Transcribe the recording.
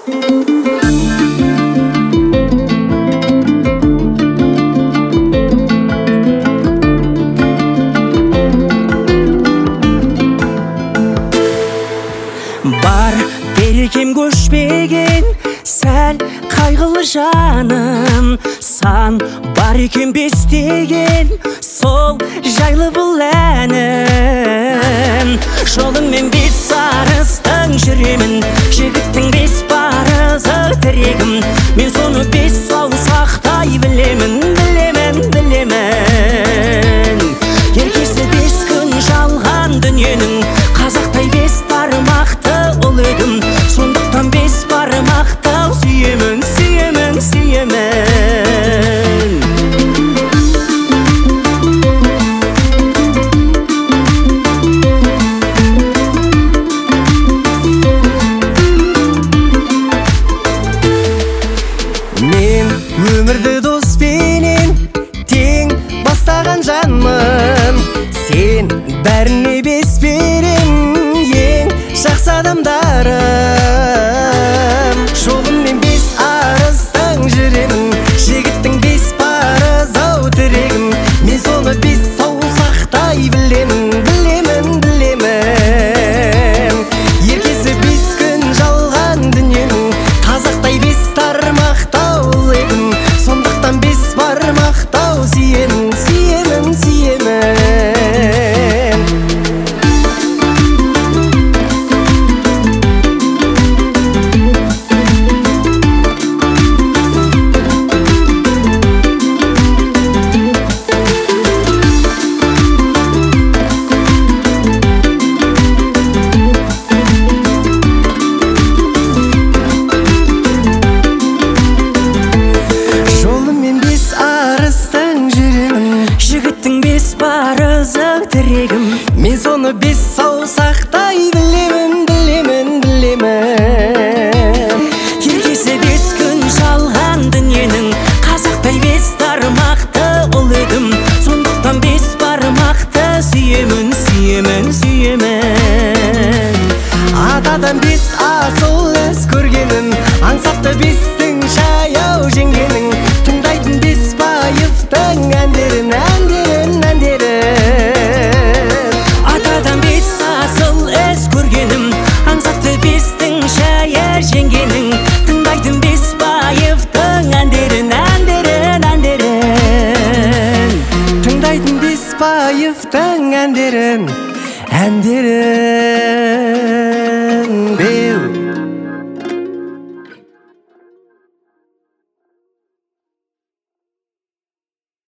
Бар берекем көшпеген сәл қайғылы жаным, сан бар екен бестеген сол жайлы бұл әнім. Жолыңмен бес арыстың жүремін, жігіттің бес парызы тірегім. Мен соны бес саусақтай білемін, білемін, білемін. Еркесі бес күн жалған дүниенің, қазақтай бес бармақты ұл едім. Сондықтан бес бармақты сүйемін, сүйемін, сүйемін. Мен өмірді доспенен тең бастаған жанмын, сен бәріне бес берем, ең жақсы адамдарым. Жолыммен бес арыстың жүремін, жігіттің бес парызы тірегім. Мен соны бес саусақтай білемін, білемін, білемін. Еркесі бес күн жалған дүниенің, қазақтай бес тармақтау едім. Сондықтан бес бармақтау сүйемін, сүйемін, сүйемін. Мен соны бес саусақтай білемін, білемін, білемін. Еркесі бес күн жалған дүниенің, қазақтай бес тармақты ұл едім. Сондықтан бес бармақты сүйемін, сүйемін, сүйемін. Атадан бес асыл із көргенім, аңсапты бестің жаяу жеңгенің. Тыңдайтын бес байыптың әндерін, әндерін, әндерін. Атадан бес асыл із көргенім, аңсапты бестің жаяу жеңгенің. Тыңдайтын бес байыптың әндерін, әндерін, әндерін. Тыңдайтын бес байыптың әндерін, әндерін.